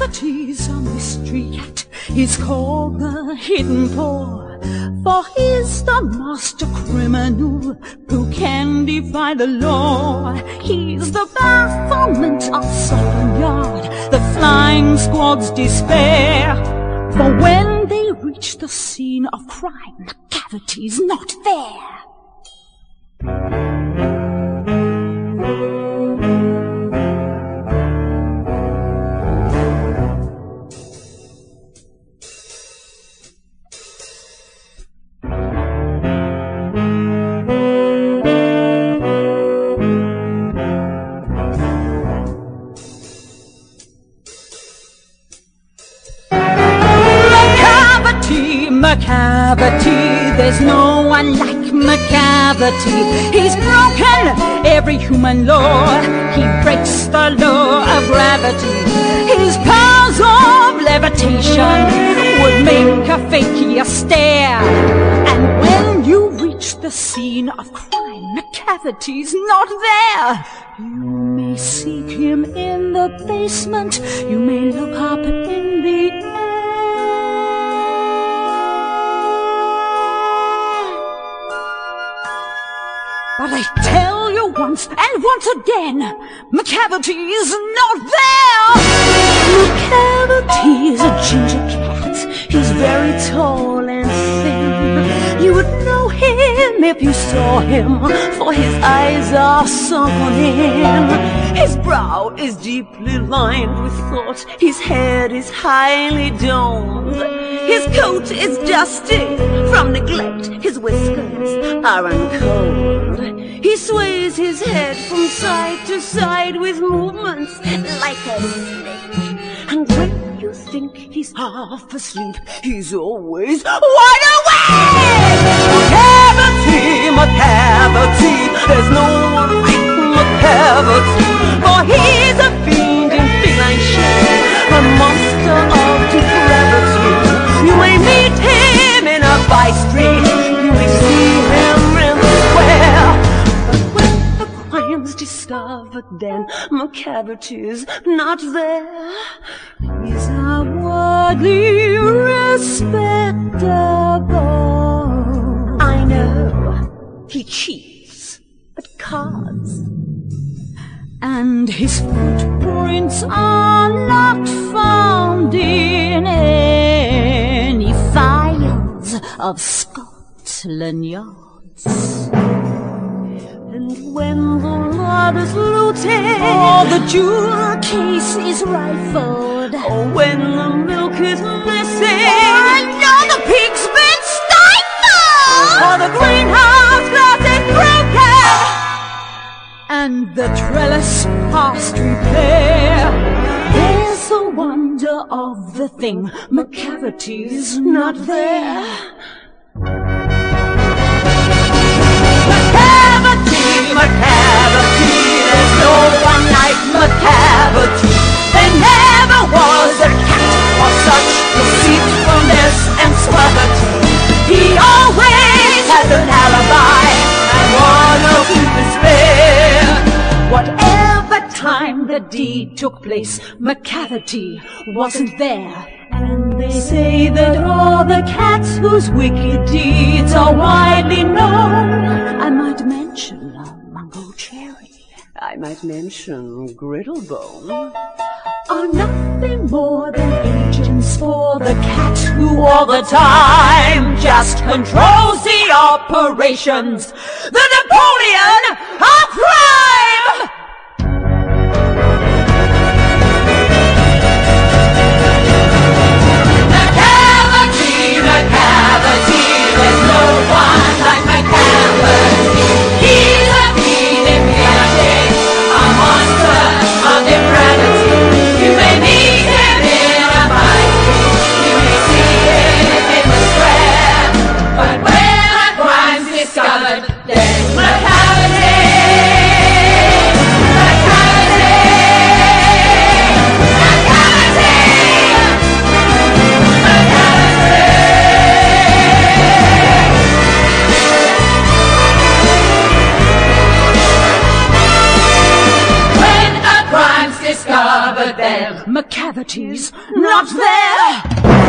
McCavity's a mystery yet. He's called the Hidden Paw, for he's the master criminal who can defy the law. He's the bafflement of Scotland Yard, the flying squad's despair. For when they reach the scene of crime, McCavity's not there. McCavity, there's no one like McCavity. He's broken every human law. He breaks the law of gravity. His powers of levitation would make a fakir stare. And when you reach the scene of crime, McCavity's not there. You may seek him in the basement. You may look up in the air. But I tell you once and once again, McCavity's not there! McCavity's a ginger cat. He's very tall and thin. You would know him if you saw him, for his eyes are sunken in. His brow is deeply lined with thought. His head is highly domed. His coat is dusty from neglect. His whiskers are uncombed. He sways his head from side to side with movements like a snake. And when you think he's half asleep, he's always wide awake! McCavity, McCavity, there's no one like McCavity. For he's a fiend in feline shape, a monster of depravity. You may meet him in a by-street, you may see him in the square. Discovered then, McCavity's not there. He's outwardly respectable. I know he cheats at cards, and his footprints are not found in any files of Scotland Yards. And when the lot is looted, or the jewel case is rifled, or when the milk is missing, or another pig's been stifled, or the greenhouse glass is broken, and the trellis past repair, there's the wonder of the thing, McCavity's not there. McCavity, there's no one like McCavity. There never was a cat of such deceitfulness and suavity. He always has an alibi and one or two to spare. Whatever time the deed took place, McCavity wasn't there. And they say that all the cats whose wicked deeds are widely known, I might mention Mungo Cherry, I might mention Griddlebone, are nothing more than agents for the cat who all the time just controls the operations, the Napoleon of crime! McCavity, there's no one like McCavity. He's a fiend in feline, a monster of depravity. You may meet him in a by-street, you may see him in the square, but when a crime's discovered, there's McCavity. Discover but then McCavity's not there.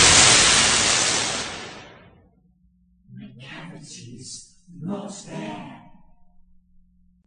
McCavity's not there.